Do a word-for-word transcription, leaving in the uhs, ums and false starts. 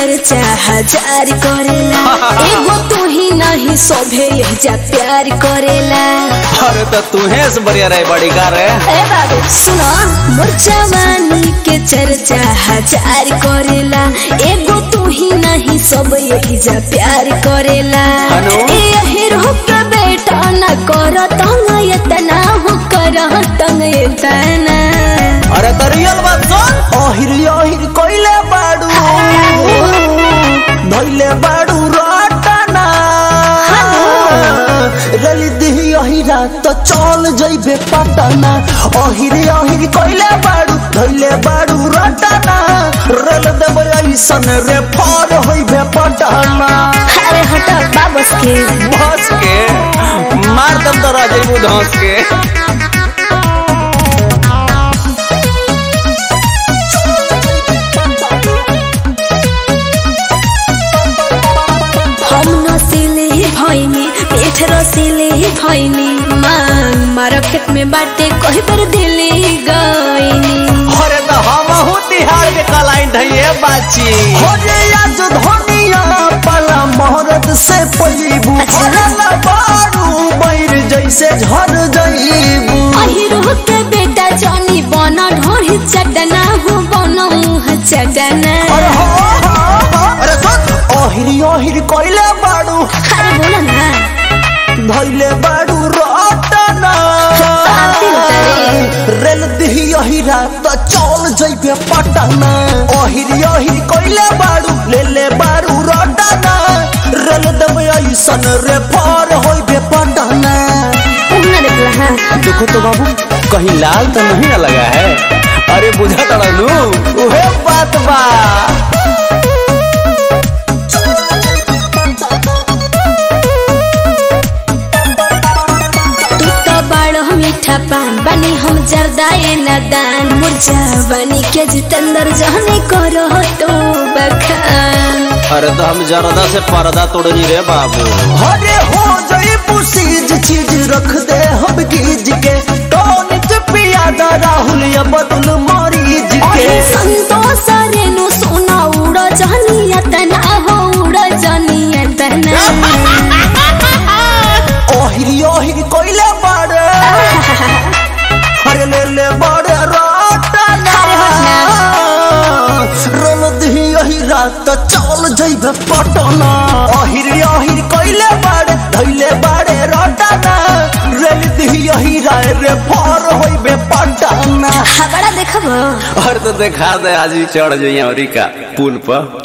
चर्चा हजार करेला एगो तू ही नहीं सोभे यही जा प्यार करेला। अरे तो तुम्हें से बढ़िया रहे बड़ी कार है। ए बाबू सुनो मोर जवानी के चर्चा हजार करेला एगो तू ही नहीं सब यही जा प्यार करेला। यही रुक बेटा न कर तंग इतना हो कर तंग इतना। अरे तो रियल बात सुन। ओहिर ओहिर कोइले बाड़ू धइले बाड़ू रटना रली दिही ओहिरा तो चल जइबे पटना। ओहिर ओहिर कोइले बाड़ू धइले बाड़ू रटना रल देबे ऐसन रे फर होइबे पटना। अरे हटा बाबस के बस के मार दम तो राजू धंस के। भइनी पेट रसीले भइनी मांग मार्केट में बाटे कहीं पर दिल्ली गइनी। अरे तो हम हूँ तिहार के कलाइन ढइए बाची हो रे आज धनिया पला मोहरत से पलीबू। अच्छा बारू बैर जैसे झर जइबू। अहिरो के बेटा जानी बना ढोरी चटना हो बना मुँह चटना। अरे हो अरे सुन ओहिर ओहिर कोइले बाड़ू। अरे बोला ना धइले बाड़ू रटना रेल दिही ओहिरा तो चल जइबे पटना। ओहिर ओहिर कोइले बाड़ू लेले बाड़ू रटना रेल देबे ऐसन रे पार होइबे पटना। उन्ना देखला हां देखो तो बाबू कहीं लाल तो नहीं ना लगा है। अरे बुझा तड़ा लू उहे बात बा। मीठा पान बनी हम जरदाए नदान मुरझा बनी के जितेंद्र जाने करो तो बखान। अरे तो हम जरदा से पर्दा तोड़नी रे बाबू। अरे हो जाई पुसीज चीज रख दे हम गीज के टॉनिक पियादा राहुल या बदल मरीज के। संतोष रेनु सोना उड़ जानिया तना हो उड़ जानिया तना। ओहिर ओहिर कोइले बाड़े अरे ले ले बाड़े रटना रोल दिही यही रात चल जइबे पटना। ओहिर ओहिर कोइले बाड़े धइले बाड़े रटना रेल दिही यही राय रे फर होइबे पटना। बड़ा देखबो। और तो देखा दे आज चढ़ जइया अरिका पुल पर।